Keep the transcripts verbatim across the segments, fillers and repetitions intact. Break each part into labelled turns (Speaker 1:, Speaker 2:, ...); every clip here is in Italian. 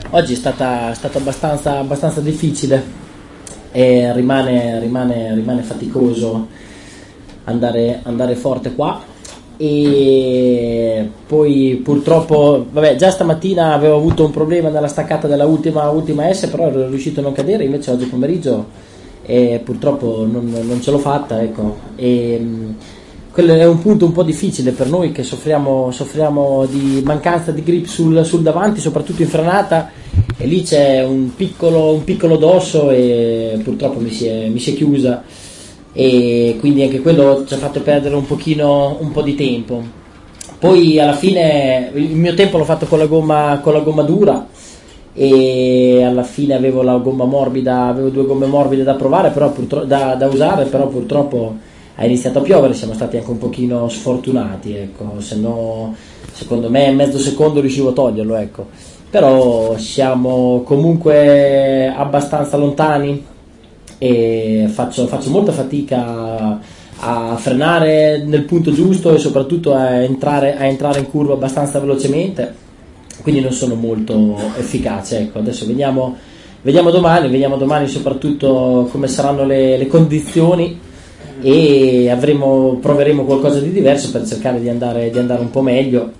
Speaker 1: Oggi è stata, è stata abbastanza, abbastanza difficile e rimane, rimane, rimane faticoso andare, andare forte qua. E poi purtroppo, vabbè, già stamattina avevo avuto un problema nella staccata della ultima, ultima S, però ero riuscito a non cadere. Invece oggi pomeriggio eh, purtroppo non, non ce l'ho fatta, ecco. E mh, quello è un punto un po' difficile per noi che soffriamo, soffriamo di mancanza di grip sul, sul davanti, soprattutto in frenata, e lì c'è un piccolo, un piccolo dosso e purtroppo mi si è, mi si è chiusa, e quindi anche quello ci ha fatto perdere un pochino, un po' di tempo. Poi alla fine il mio tempo l'ho fatto con la gomma, con la gomma dura, e alla fine avevo la gomma morbida, avevo due gomme morbide da provare, però purtroppo, da, da usare, però purtroppo ha iniziato a piovere, siamo stati anche un pochino sfortunati, ecco, se no secondo me mezzo secondo riuscivo a toglierlo, ecco. Però siamo comunque abbastanza lontani e faccio, faccio molta fatica a frenare nel punto giusto e soprattutto a entrare, a entrare in curva abbastanza velocemente, quindi non sono molto efficace, ecco. Adesso vediamo, vediamo domani, vediamo domani soprattutto come saranno le, le condizioni, e avremo, proveremo qualcosa di diverso per cercare di andare, di andare un po' meglio.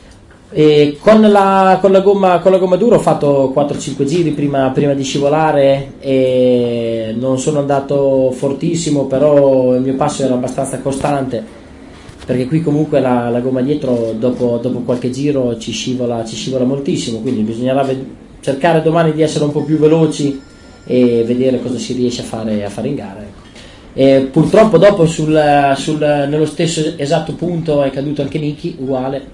Speaker 1: E con, la, con, la gomma, con la gomma dura ho fatto quattro cinque giri prima, prima di scivolare, e non sono andato fortissimo, però il mio passo era abbastanza costante, perché qui comunque la, la gomma dietro dopo, dopo qualche giro ci scivola, ci scivola moltissimo, quindi bisognerà cercare domani di essere un po' più veloci e vedere cosa si riesce a fare, a fare in gara, ecco. E purtroppo dopo sul, sul, nello stesso esatto punto è caduto anche Niki, uguale,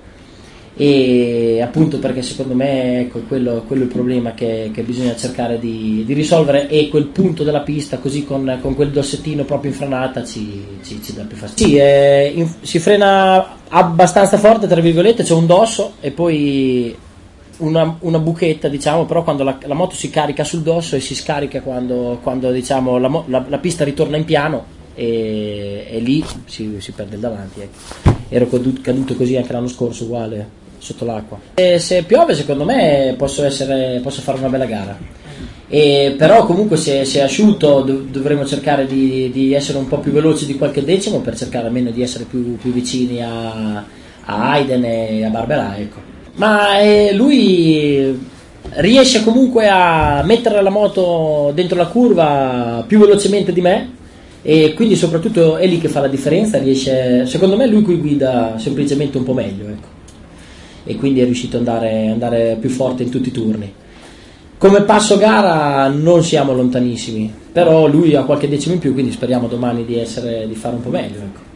Speaker 1: e appunto perché secondo me, ecco, quello, quello è il problema che, che bisogna cercare di, di risolvere, e quel punto della pista così con, con quel dossettino proprio in frenata ci, ci, ci dà più fastidio. Sì, eh, in, si frena abbastanza forte, tra virgolette, c'è un dosso e poi una, una buchetta, diciamo, però quando la, la moto si carica sul dosso e si scarica quando, quando diciamo, la, la, la pista ritorna in piano, e, e lì si, si perde il davanti, ecco. Ero caduto così anche l'anno scorso, uguale, sotto l'acqua. E se piove secondo me posso, essere, posso fare una bella gara, e però comunque se, se è asciutto dov- dovremo cercare di, di essere un po' più veloci di qualche decimo, per cercare almeno di essere più, più vicini a, a Hayden e a Barbera, ecco. Ma eh, lui riesce comunque a mettere la moto dentro la curva più velocemente di me, e quindi soprattutto è lì che fa la differenza. Riesce, secondo me lui qui guida semplicemente un po' meglio, ecco, e quindi è riuscito ad andare, andare più forte in tutti i turni. Come passo gara non siamo lontanissimi, però lui ha qualche decimo in più, quindi speriamo domani di, essere, di fare un po' meglio, ecco.